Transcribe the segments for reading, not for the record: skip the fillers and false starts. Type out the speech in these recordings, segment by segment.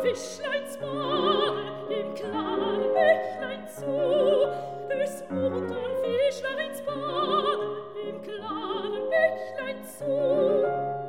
Fischleins Bade im klaren Bächlein zu. Des muntern Fischleins Bade im klaren Bächlein zu.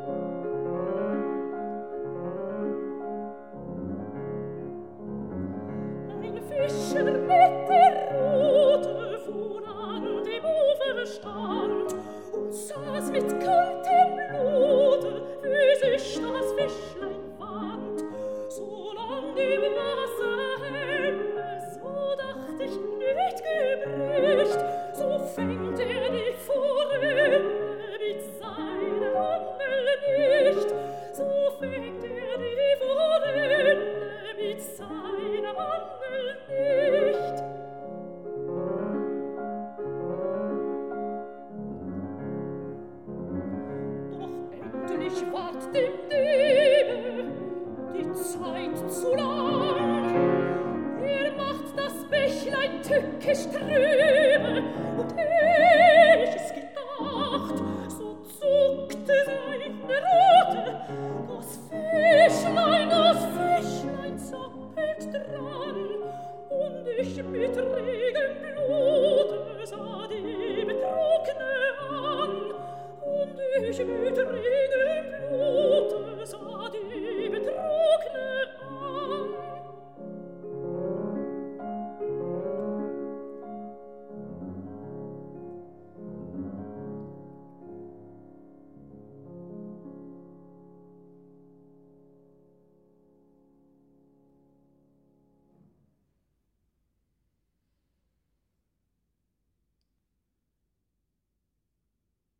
Ein Fischer mit der Rute fuhr an dem Ufer stand und saß mit kaltem Blute, wie sich das Fischlein wand. Solang im Wasser helle, so dacht ich nicht gebricht, so fängt die Forelle mit seiner Angel nicht, so fängt die Forelle mit seiner Angel nicht. Doch endlich ward dem Diebe die Zeit zu lang. Macht das Bächlein tückisch trübe, und ich es gedacht, so zuckte seine Rute, das Fischlein zappelt dran, und ich mit Regenblut